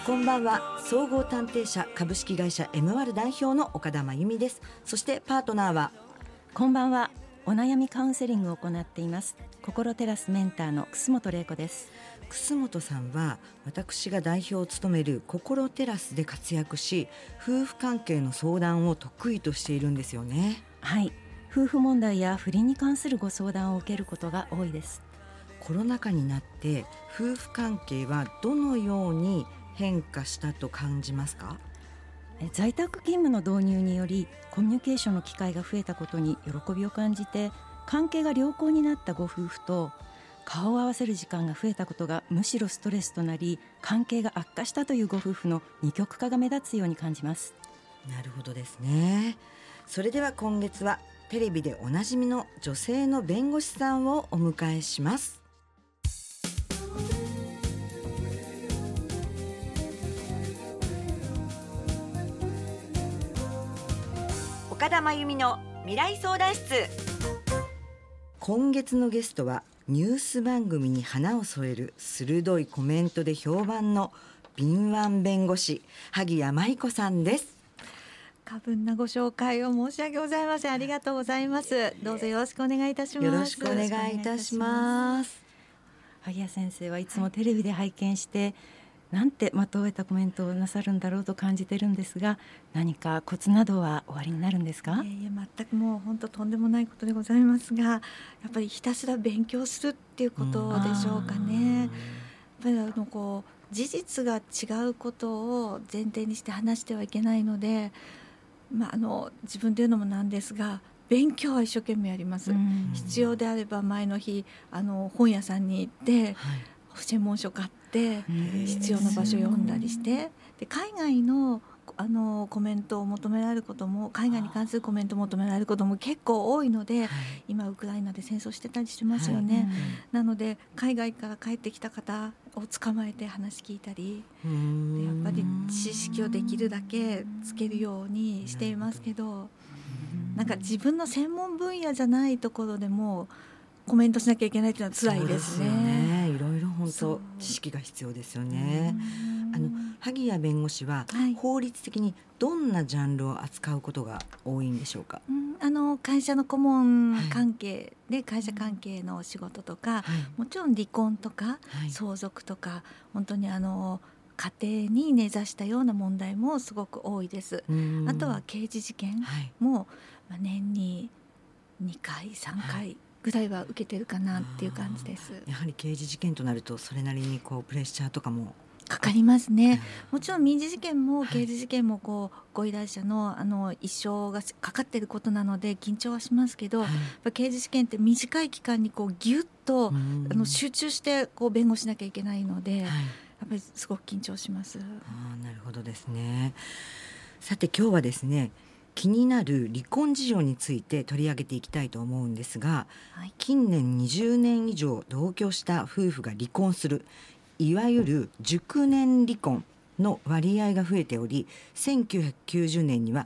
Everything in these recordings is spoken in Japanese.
こんばんは。総合探偵社株式会社 MR 代表の岡田真由美です。そしてパートナーは、 こんばんは。お悩みカウンセリングを行っています心テラスメンターの楠本玲子です。 楠本さんは私が代表を務める心テラスで活躍し、夫婦関係の相談を得意としているんですよね。 はい、夫婦問題や不倫に関するご相談を受けることが多いです。 コロナ禍になって夫婦関係はどのように変化したと感じますか？ 在宅勤務の導入によりコミュニケーションの機会が増えたことに喜びを感じて、関係が良好になったご夫婦と顔を合わせる時間が増えたことがむしろストレスとなり、関係が悪化したというご夫婦の二極化が目立つように感じます。 なるほどですね。それでは今月はテレビでおなじみの女性の弁護士さんをお迎えします。岡田真由美の未来相談室。今月のゲストはニュース番組に花を添える鋭いコメントで評判の敏腕弁護士萩谷舞子さんです。 過分なご紹介を申し訳ございません。ありがとうございます。どうぞよろしくお願いいたします。 よろしくお願いいたします。 萩谷先生はいつもテレビで拝見して、なんて的を得たコメントをなさるんだろうと感じてるんですが、何かコツなどはおありになるんですか？ 全くもう本当とんでもないことでございますが、やっぱりひたすら勉強するっていうことでしょうかね。やっぱり事実が違うことを前提にして話してはいけないので、自分で言うのもなんですが、勉強は一生懸命やります。必要であれば前の日本屋さんに行って、専門書買って必要な場所読んだりして、で海外のコメントを求められることも、海外に関するコメントを求められることも結構多いので、今ウクライナで戦争してたりしますよね。なので海外から帰ってきた方を捕まえて話聞いたりで、やっぱり知識をできるだけつけるようにしていますけど、なんか自分の専門分野じゃないところでもコメントしなきゃいけないというのは辛いですね。 そうですよね。いろいろ本当知識が必要ですよね。萩谷弁護士は法律的にどんなジャンルを扱うことが多いんでしょうか？ 会社の顧問関係で、会社関係の仕事とか、もちろん離婚とか、相続とか、本当に家庭に根ざしたような問題もすごく多いです。あとは刑事事件も、年に2回3回ぐらいは受けてるかなっていう感じです。 やはり刑事事件となるとそれなりにプレッシャーとかもかかりますね。もちろん民事事件も刑事事件もご依頼者の一生がかかっていることなので緊張はしますけど、刑事事件って短い期間にギュッと集中して弁護しなきゃいけないので、やっぱりすごく緊張します。 なるほどですね。さて今日はですね、気になる離婚事情について取り上げていきたいと思うんですが、近年20年以上同居した夫婦が離婚する、いわゆる熟年離婚の割合が増えており、1990年には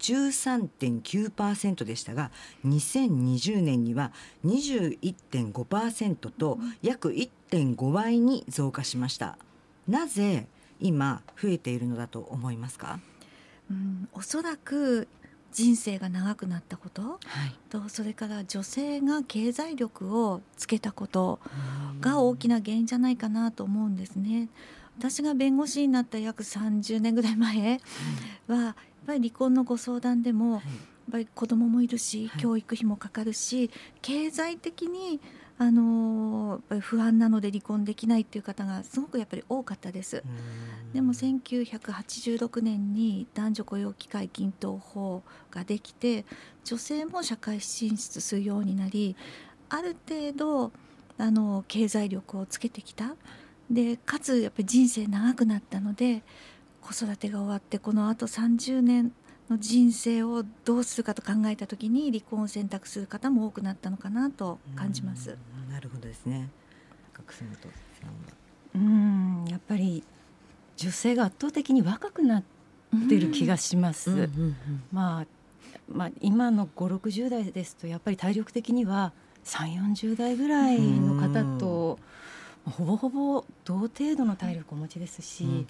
13.9% でしたが、2020年には 21.5% と約 1.5 倍に増加しました。なぜ今増えているのだと思いますか？ おそらく人生が長くなったこと、とそれから女性が経済力をつけたことが大きな原因じゃないかなと思うんですね。私が弁護士になった約30年ぐらい前は、やっぱり離婚のご相談でも、やっぱり子供もいるし、教育費もかかるし、経済的にやっぱり不安なので離婚できないっていう方がすごくやっぱり多かったです。でも1986年に男女雇用機会均等法ができて、女性も社会進出するようになり、ある程度経済力をつけてきた。でかつやっぱり人生長くなったので、子育てが終わってこのあと30年の人生をどうするかと考えた時に離婚を選択する方も多くなったのかなと感じます。 なるほどですね。楠本さんはやっぱり女性が圧倒的に若くなってる気がします。今の5、60代ですとやっぱり体力的には3、40代ぐらいの方とほぼほぼ同程度の体力をお持ちですし、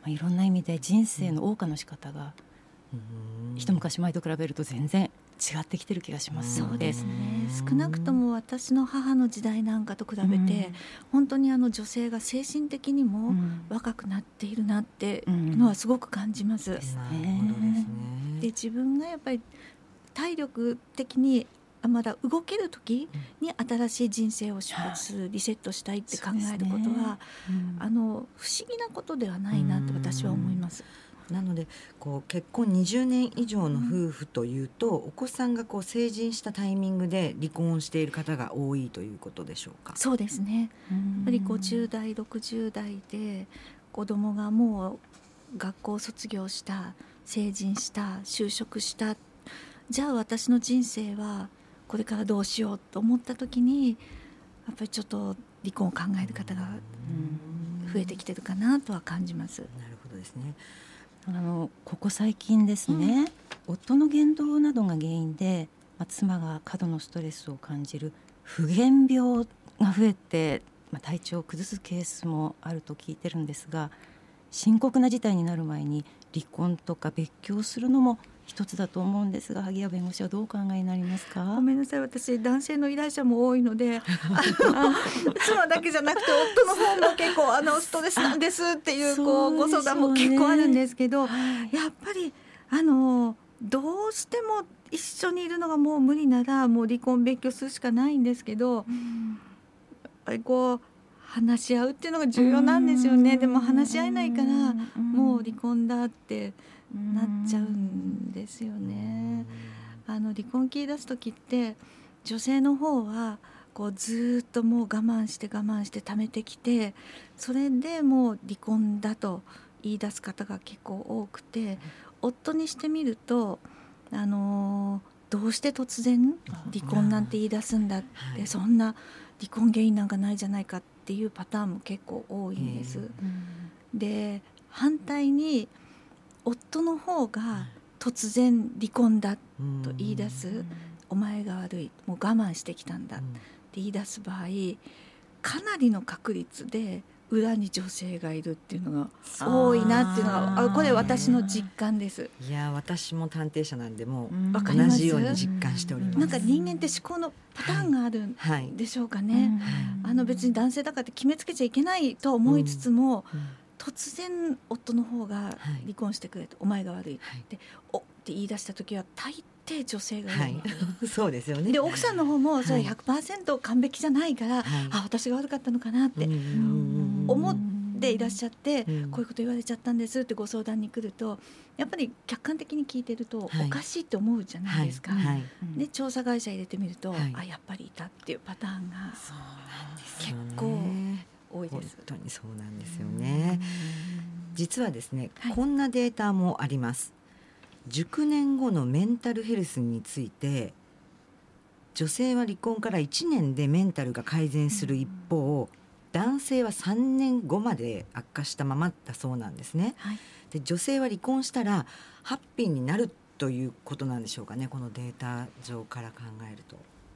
いろんな意味で人生の謳歌の仕方が一昔前と比べると全然違ってきてる気がします。 そうですね。少なくとも私の母の時代なんかと比べて、本当に女性が精神的にも若くなっているなっていうのはすごく感じます。で自分がやっぱり体力的にまだ動ける時に新しい人生を出発する、リセットしたいって考えることは、不思議なことではないなって私は思います。 なので結婚20年以上の夫婦というと、お子さんが成人したタイミングで離婚している方が多いということでしょうか。 そうですね。やっぱり50代60代で子供がもう学校卒業した、成人した、就職した、じゃあ私の人生はこれからどうしようと思った時に、やっぱりちょっと離婚を考える方が増えてきてるかなとは感じます。 なるほどですね。 ここ最近ですね、夫の言動などが原因で、妻が過度のストレスを感じる不原病が増えて、体調を崩すケースもあると聞いてるんですが、深刻な事態になる前に離婚とか別居するのも一つだと思うんですが、萩谷弁護士はどうお考えになりますか。 ごめんなさい、私男性の依頼者も多いので妻だけじゃなくて夫の方も結構ストレスなんですっていう、ご相談も結構あるんですけど、やっぱりどうしても一緒にいるのがもう無理ならもう離婚別居するしかないんですけど、やっぱり話し合うっていうのが重要なんですよね。でも話し合えないからもう離婚だってなっちゃうんですよね。離婚切り出す時って女性の方はずっともう我慢して貯めてきて、それでもう離婚だと言い出す方が結構多くて、夫にしてみるとどうして突然離婚なんて言い出すんだって、そんな離婚原因なんかないじゃないかっていうパターンも結構多いんです。で反対に夫の方が突然離婚だと言い出す、お前が悪い、もう我慢してきたんだって言い出す場合、かなりの確率で裏に女性がいるっていうのが多いなっていうのが、これ私の実感です。 いや私も探偵者なんでもう同じように実感しております。 なんか人間って思考のパターンがあるんでしょうかね。別に男性だからって決めつけちゃいけないと思いつつも、突然夫の方が離婚してくれと、お前が悪いって、って言い出した時は大抵女性がいる、 そうですよね。 で奥さんの方もそれ 100% 完璧じゃないから、私が悪かったのかなって思っていらっしゃって、こういうこと言われちゃったんですってご相談に来ると、やっぱり客観的に聞いてるとおかしいって思うじゃないですか。で調査会社入れてみると、やっぱりいたっていうパターンが結構多いです。 本当にそうなんですよね。実はですね、こんなデータもあります。熟年後のメンタルヘルスについて、女性は離婚から1年でメンタルが改善する一方、男性は3年後まで悪化したままだそうなんですね。で女性は離婚したらハッピーになるということなんでしょうかね、このデータ上から考えると。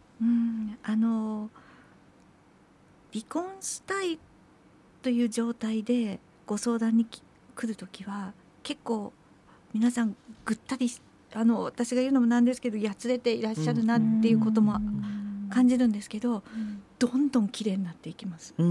離婚したいという状態でご相談に来るときは結構皆さんぐったり私が言うのもなんですけどやつれていらっしゃるなっていうことも感じるんですけど、どんどん綺麗になっていきます。こ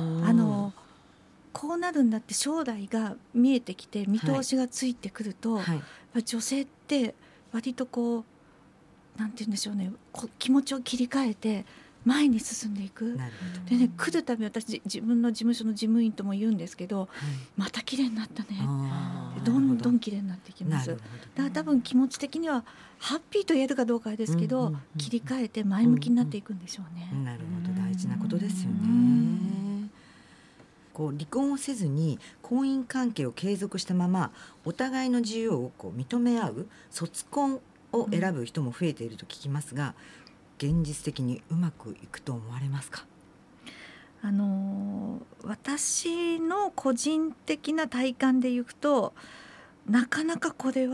うなるんだって将来が見えてきて見通しがついてくると、女性って割となんて言うんでしょうね、気持ちを切り替えて前に進んでいく。でね、来るたび私自分の事務所の事務員とも言うんですけど、また綺麗になったね、どんどん綺麗になっていきます。だから多分気持ち的にはハッピーと言えるかどうかですけど、切り替えて前向きになっていくんでしょうね。 なるほど、大事なことですよね。離婚をせずに婚姻関係を継続したままお互いの自由を認め合う卒婚を選ぶ人も増えていると聞きますが、現実的にうまくいくと思われますか？ 私の個人的な体感でいくと、なかなかこれはう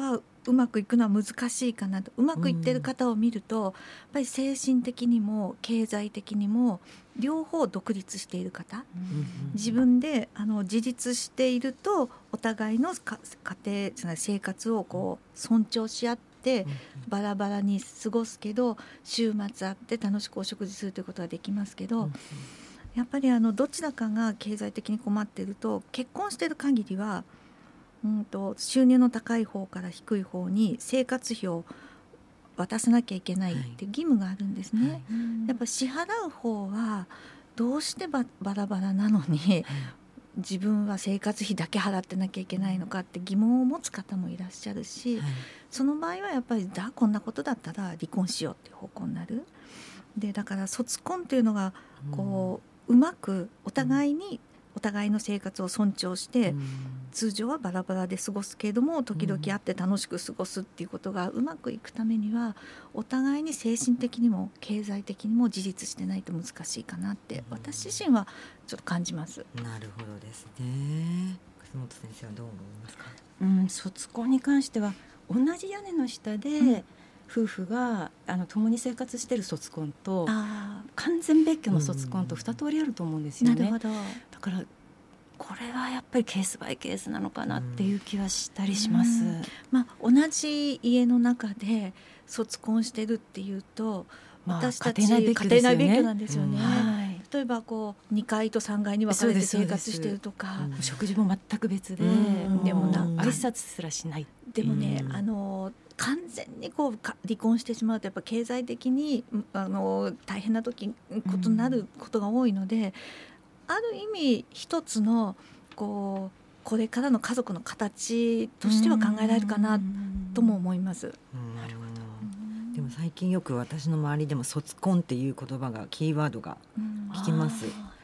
うまくいくのは難しいかなと。うまくいってる方を見ると、やっぱり精神的にも経済的にも両方独立している方、自分で自立しているとお互いの家庭生活をこう尊重し合ってバラバラに過ごすけど、週末会って楽しくお食事するということができますけど、やっぱりどちらかが経済的に困っていると、結婚している限りは収入の高い方から低い方に生活費を渡さなきゃいけないっていう義務があるんですね。やっぱ支払う方はどうしてバラバラなのに、自分は生活費だけ払ってなきゃいけないのかって疑問を持つ方もいらっしゃるし、その場合はやっぱりこんなことだったら離婚しようっていう方向になる。でだから卒婚っていうのがこう、うまくお互いの生活を尊重して、通常はバラバラで過ごすけれども時々会って楽しく過ごすっていうことがうまくいくためには、お互いに精神的にも経済的にも自立してないと難しいかなって私自身はちょっと感じます。 なるほどですね。楠本先生はどう思いますか？ 卒婚に関しては同じ屋根の下で、夫婦が共に生活している卒婚と完全別居の卒婚と2通りあると思うんですよね。 なるほど。 だからこれはやっぱりケースバイケースなのかなっていう気はしたりします。 同じ家の中で卒婚してるっていうと、私たち家庭内別居なんですよね。例えばこう2階と3階に分かれて生活してるとか、 食事も全く別で、でも挨拶すらしない。 でもね、完全にこう離婚してしまうとやっぱ経済的に大変なことになることが多いので、ある意味一つのこれからの家族の形としては考えられるかなとも思います。なるほど。でも最近よく私の周りでも卒婚っていう言葉がキーワードが聞きます。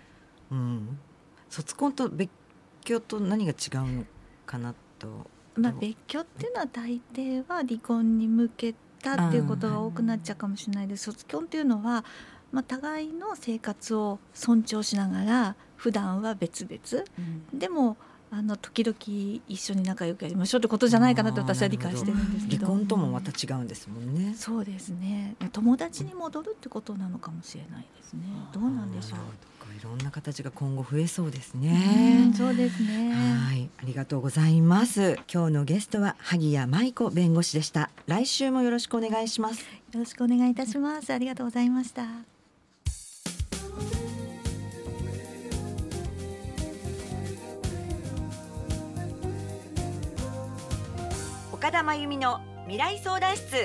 卒婚と別居と何が違うのかなと。 別居っていうのは大抵は離婚に向けたっていうことが多くなっちゃうかもしれないです。卒婚っていうのは互いの生活を尊重しながら普段は別々、でも時々一緒に仲良くやりましょうってことじゃないかなと私は理解してるんですけど、 離婚ともまた違うんですもんね。 そうですね。友達に戻るってことなのかもしれないですね。どうなんでしょう。 いろんな形が今後増えそうですね。 そうですね。 はい、ありがとうございます。今日のゲストは萩谷舞子弁護士でした。来週もよろしくお願いします。 よろしくお願いいたします。ありがとうございました。 岡田真由美の未来相談室。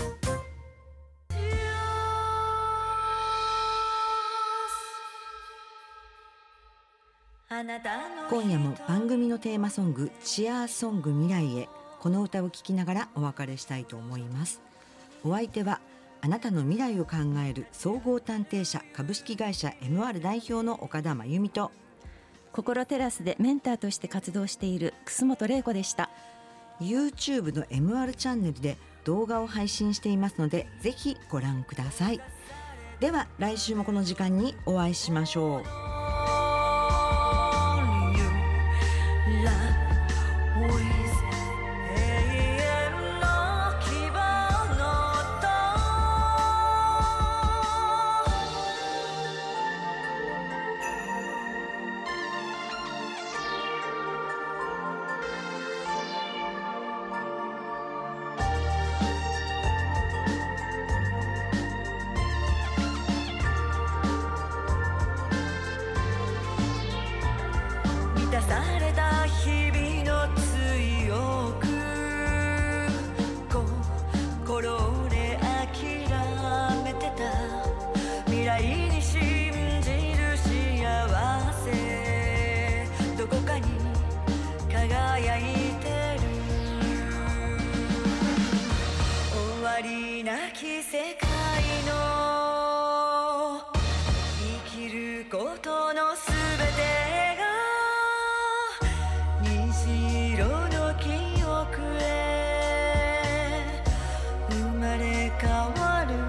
今夜も番組のテーマソングチアーソング未来へ、この歌を聴きながらお別れしたいと思います。お相手はあなたの未来を考える総合探偵社株式会社 MR 代表の岡田真由美と、 心テラスでメンターとして活動している楠本玲子でした。 YouTube の MR チャンネルで動画を配信していますのでぜひご覧ください。では来週もこの時間にお会いしましょう。世界の生きることのすべてが虹色の記憶へ生まれ変わる。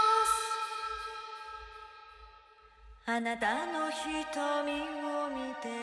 あなたの瞳を見て